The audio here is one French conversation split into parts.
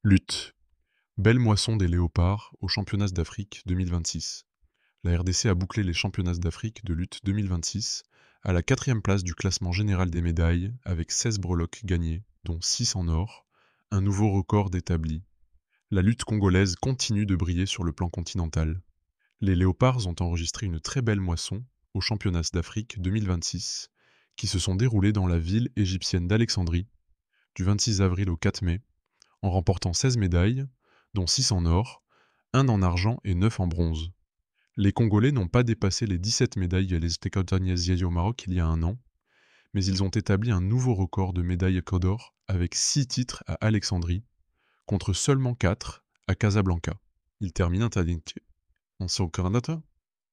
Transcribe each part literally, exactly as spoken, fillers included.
Lutte. Belle moisson des léopards aux championnats d'Afrique deux mille vingt-six. La R D C a bouclé les championnats d'Afrique de lutte deux mille vingt-six à la quatrième place du classement général des médailles avec seize breloques gagnées, dont six en or, un nouveau record d'établi. La lutte congolaise continue de briller sur le plan continental. Les léopards ont enregistré une très belle moisson aux championnats d'Afrique deux mille vingt-six qui se sont déroulés dans la ville égyptienne d'Alexandrie du vingt-six avril au quatre mai, en remportant seize médailles, dont six en or, un en argent et neuf en bronze. Les Congolais n'ont pas dépassé les dix-sept médailles à l'Estécotagnaziaï au Maroc il y a un an, mais ils ont établi un nouveau record de médailles d'or avec six titres à Alexandrie, contre seulement quatre à Casablanca. Ils terminent en Sokarnata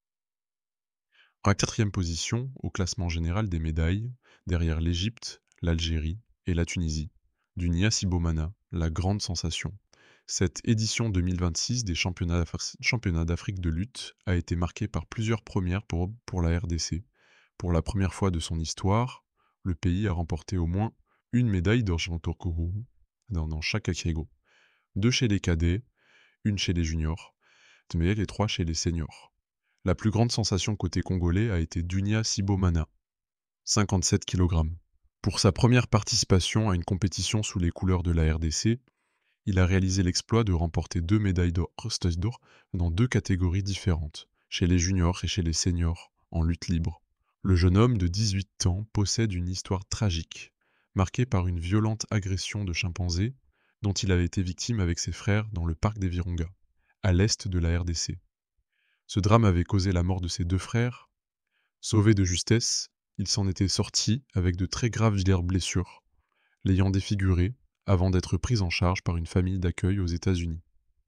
en quatrième position au classement général des médailles, derrière l'Égypte, l'Algérie et la Tunisie. Dunia Sibomana, la grande sensation. Cette édition deux mille vingt-six des championnats d'Afrique de lutte a été marquée par plusieurs premières pour, pour la R D C. Pour la première fois de son histoire, le pays a remporté au moins une médaille d'argent dans, dans chaque catégorie. Deux chez les cadets, une chez les juniors, mais les trois chez les seniors. La plus grande sensation côté congolais a été Dunia Sibomana, cinquante-sept kilogrammes. Pour sa première participation à une compétition sous les couleurs de la R D C, il a réalisé l'exploit de remporter deux médailles d'or dans deux catégories différentes, chez les juniors et chez les seniors, en lutte libre. Le jeune homme de dix-huit ans possède une histoire tragique, marquée par une violente agression de chimpanzé dont il avait été victime avec ses frères dans le parc des Virunga, à l'est de la R D C. Ce drame avait causé la mort de ses deux frères. Sauvé de justesse, il s'en était sorti avec de très graves blessures, l'ayant défiguré avant d'être pris en charge par une famille d'accueil aux États-Unis.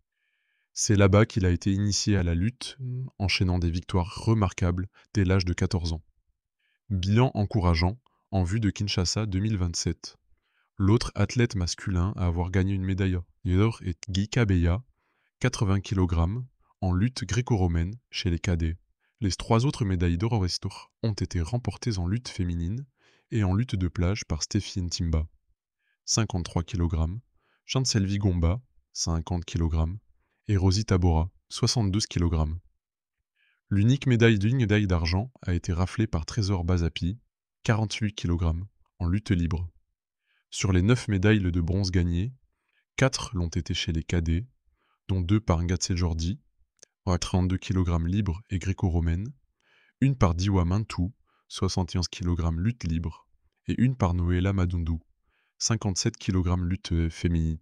C'est là-bas qu'il a été initié à la lutte, enchaînant des victoires remarquables dès l'âge de quatorze ans. Bilan encourageant en vue de Kinshasa deux mille vingt-sept. L'autre athlète masculin à avoir gagné une médaille d'or est Guy Kabeya, quatre-vingts kilogrammes, en lutte gréco-romaine chez les cadets. Les trois autres médailles d'or ont été remportées en lutte féminine et en lutte de plage par Stéphie Ntimba, cinquante-trois kilogrammes, Chancelvi Gomba, cinquante kilogrammes, et Rosie Tabora, soixante-douze kilogrammes. L'unique médaille d'une médaille d'argent a été raflée par Trésor Bazapi, quarante-huit kilogrammes, en lutte libre. Sur les neuf médailles de bronze gagnées, quatre l'ont été chez les cadets, dont deux par Ngatse Jordi, à trente-deux kilogrammes libre et gréco-romaine, une par Diwa Mintou, soixante et onze kilogrammes lutte libre, et une par Noëlla Madundu, cinquante-sept kilogrammes lutte féminine.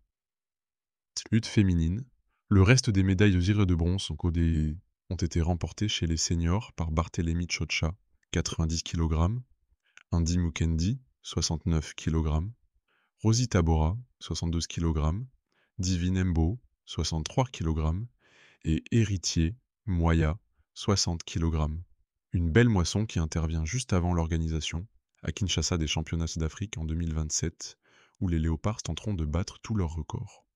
Lutte féminine. Le reste des médailles de de bronze ont été remportées chez les seniors par Barthélemy Chocha, quatre-vingt-dix kilogrammes, Andy Mukendi, soixante-neuf kilogrammes, Rosie Tabora, soixante-douze kilogrammes, Divinembo, soixante-trois kilogrammes, et Héritier, Moya, soixante kilogrammes. Une belle moisson qui intervient juste avant l'organisation, à Kinshasa des championnats d'Afrique en deux mille vingt-sept, où les léopards tenteront de battre tous leurs records.